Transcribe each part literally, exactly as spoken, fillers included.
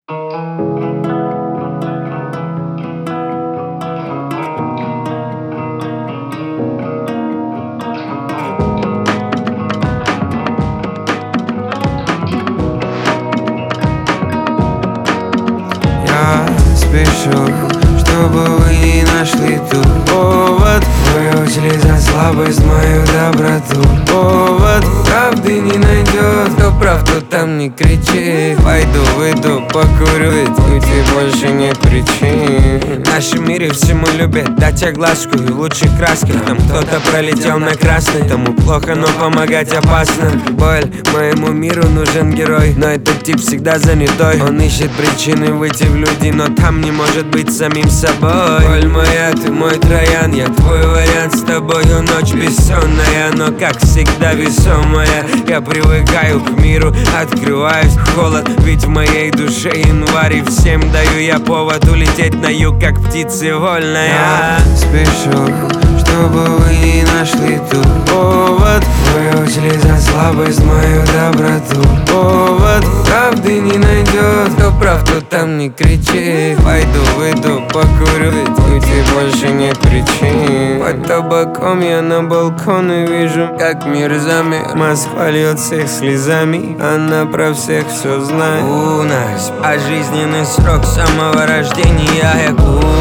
Я спешу, чтобы вы не нашли тут повод. Вы ушли за слабость, мою доброту. Повод правды не найдет. Кто прав, кто там не кричит. Пойду, выйду, покурю, ведь уйти больше нет причин. В нашем мире всему любят дать огласку и в лучших красках. Там кто-то пролетел на красный, тому плохо, но помогать опасно. Боль, моему миру нужен герой, но этот тип всегда занятой. Он ищет причины выйти в люди, но там не может быть самим собой. Боль моя, ты мой троян, я твой вариант. С тобою ночь бессонная, но как всегда весомая. Я привыкаю к миру, открываюсь в холод, ведь в моей душе январь, и всем даю я повод улететь на юг, как птицы вольная. Я спешу, чтобы вы не нашли тут повод. Вы ушли за слабость, мою доброту. Повод правды не найдет. Кто прав, кто там не кричит. Пойду, выйду, покурю, ведь уйти больше нет причин. Под табаком я на балконе вижу, как мир замер. Москва льется их слезами, она про всех все знает. У нас пожизненный срок самого рождения. Я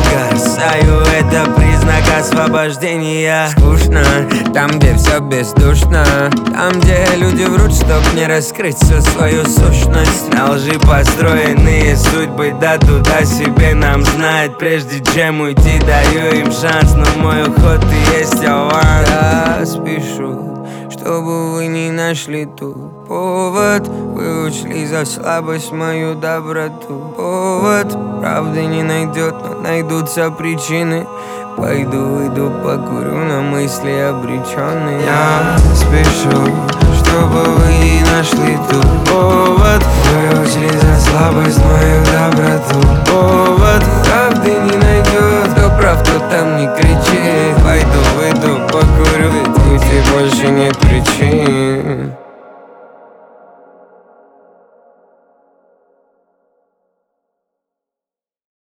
угасаю, это признак освобождения. Скучно, там, где все бездушно. Там, где люди врут, чтоб не раскрыть всю свою сущность. На лжи построенные судьбы, да туда себе нам знать. Прежде чем уйти, даю им шанс, но мой уход и есть аванс. Я спешу, чтобы вы не нашли тут повод. Вы ушли за слабость, мою доброту. Повод правды не найдет, но найдутся причины. Пойду, выйду, покурю, на мысли обреченные. Я спешу, чтобы вы не нашли тут повод. Вы ушли за слабость, мою доброту. Повод правды не найдет. Кто прав, кто там не кричит. Пойду, выйду, покурю, ведь уйти больше нет причин.